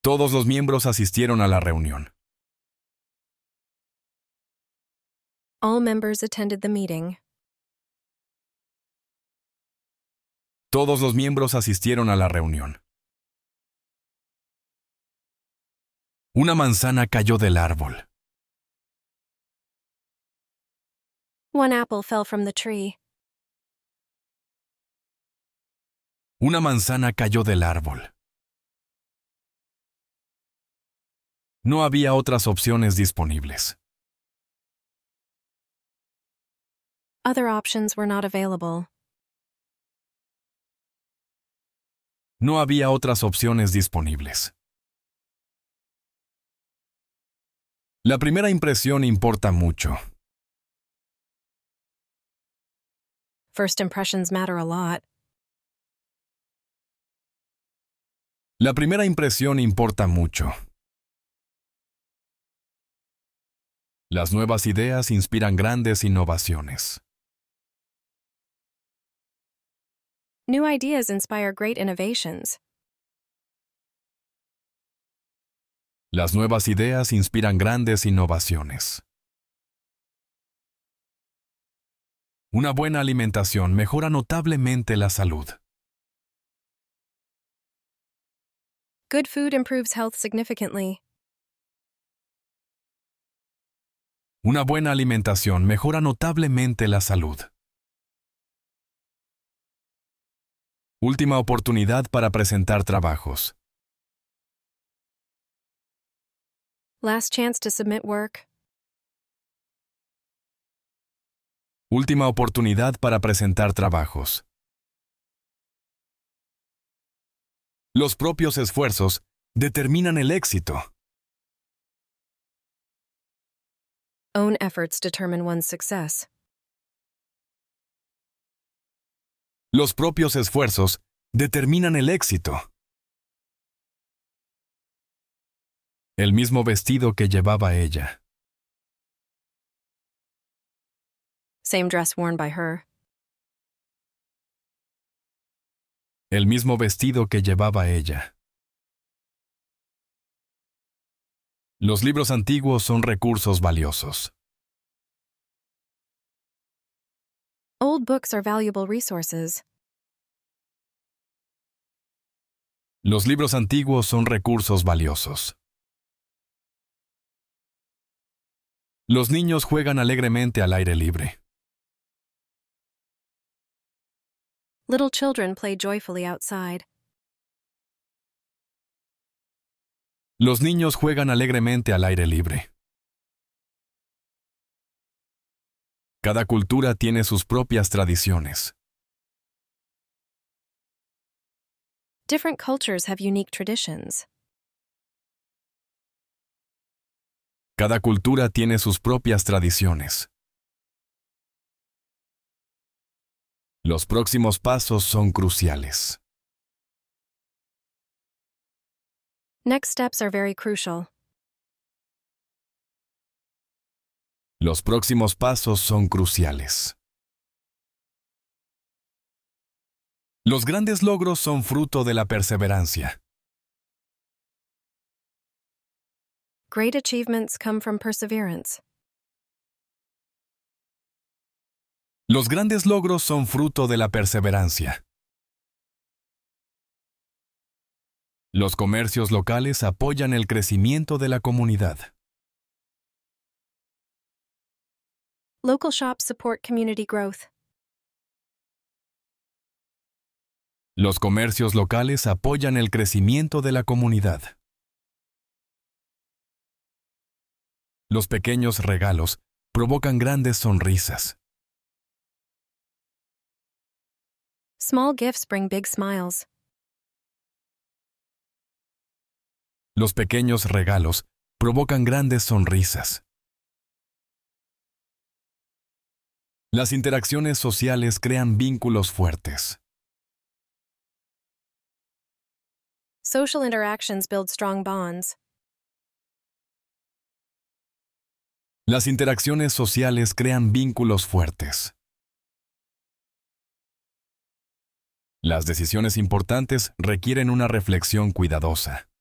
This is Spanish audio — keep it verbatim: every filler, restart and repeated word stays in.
Todos los miembros asistieron a la reunión. All members attended the meeting. Todos los miembros asistieron a la reunión. Una manzana cayó del árbol. One apple fell from the tree. Una manzana cayó del árbol. No había otras opciones disponibles. Other options were not available. No había otras opciones disponibles. La primera impresión importa mucho. First impressions matter a lot. La primera impresión importa mucho. Las nuevas ideas inspiran grandes innovaciones. New ideas inspire great innovations. Las nuevas ideas inspiran grandes innovaciones. Una buena alimentación mejora notablemente la salud. Good food improves health significantly. Una buena alimentación mejora notablemente la salud. Última oportunidad para presentar trabajos. Last chance to submit work. Última oportunidad para presentar trabajos. Los propios esfuerzos determinan el éxito. Own efforts determine one's success. Los propios esfuerzos determinan el éxito. El mismo vestido que llevaba ella. Same dress worn by her. El mismo vestido que llevaba ella. Los libros antiguos son recursos valiosos. Old books are valuable resources. Los libros antiguos son recursos valiosos. Los niños juegan alegremente al aire libre. Little children play joyfully outside. Los niños juegan alegremente al aire libre. Cada cultura tiene sus propias tradiciones. Different cultures have unique traditions. Cada cultura tiene sus propias tradiciones. Los próximos pasos son cruciales. Next steps are very crucial. Los próximos pasos son cruciales. Los grandes logros son fruto de la perseverancia. Great achievements come from perseverance. Los grandes logros son fruto de la perseverancia. Los comercios locales apoyan el crecimiento de la comunidad. Local shops support community growth. Los comercios locales apoyan el crecimiento de la comunidad. Los pequeños regalos provocan grandes sonrisas. Small gifts bring big smiles. Los pequeños regalos provocan grandes sonrisas. Las interacciones sociales crean vínculos fuertes. Social interactions build strong bonds. Las interacciones sociales crean vínculos fuertes. Las decisiones importantes requieren una reflexión cuidadosa.